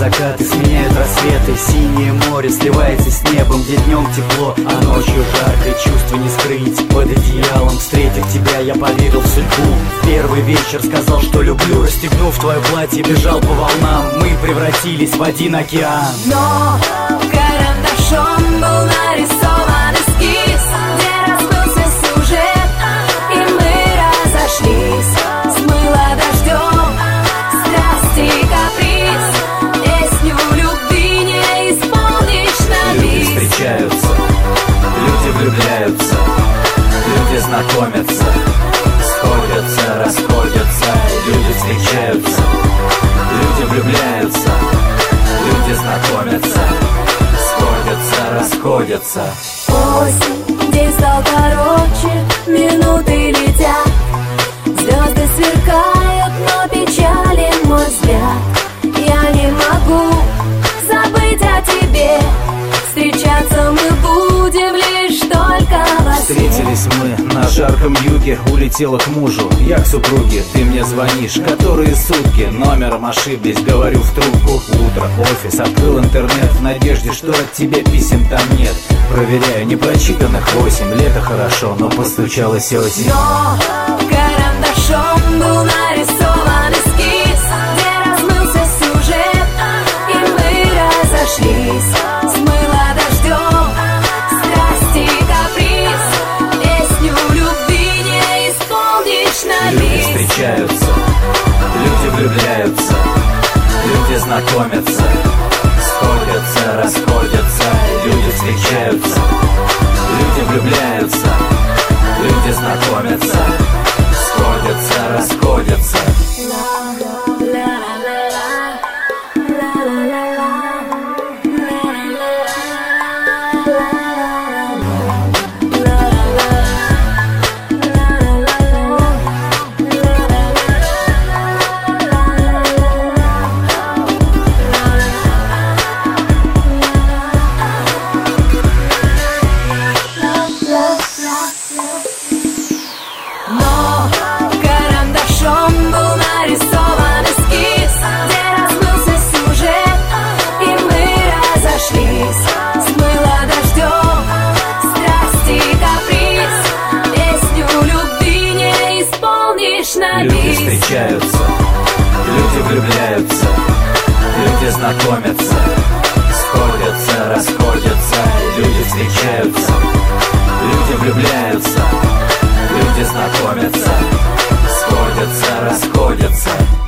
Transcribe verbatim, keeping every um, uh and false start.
закаты сменяют рассветы. Синее море сливается с небом, где днем тепло, а ночью жарко, и чувства не скрыть. Под одеялом, встретив тебя, я поверил в судьбу. В первый вечер сказал, что люблю. Расстегнув твое платье, бежал по волнам. Мы превратились в один океан. Но карандашом был нарисован эскиз, где размылся сюжет, и мы разошлись. Смыло дождем страсти и каприз, песню любви не исполнишь на бис. Люди встречаются, люди влюбляются, люди знакомятся, сходятся, расходятся. Люди встречаются, люди влюбляются, люди знакомятся, сходятся, расходятся. Осень, день стал короче, минуты летят, звезды сверкают, но печален мой взгляд. Я не могу забыть о тебе, встречаться мы будем лишь только во сне. Встретились мы на жарком юге, улетела к мужу, я к супруге. Ты мне звонишь, которые сутки, номером ошиблись, говорю в трубку. Утро, офис, открыл интернет в надежде, что от тебя писем там нет. Проверяю, не прочитанных восемь, лето хорошо, но постучалась осень. Но карандашом был нарисован эскиз, где размылся сюжет, и мы разошлись. Смыло дождем страсти и каприз, песню любви не исполнишь на бис. Люди встречаются, люди влюбляются, люди знакомятся, сходятся, расходятся. Люди встречаются, люди влюбляются, люди знакомятся, сходятся, расходятся. Но карандашом был нарисован эскиз, где размылся сюжет, и мы разошлись. Смыло дождем страсти и каприз, песню любви не исполнишь на бис. Люди встречаются, люди влюбляются, люди знакомятся, сходятся, расходятся. Люди встречаются, люди влюбляются, люди знакомятся, сходятся, расходятся.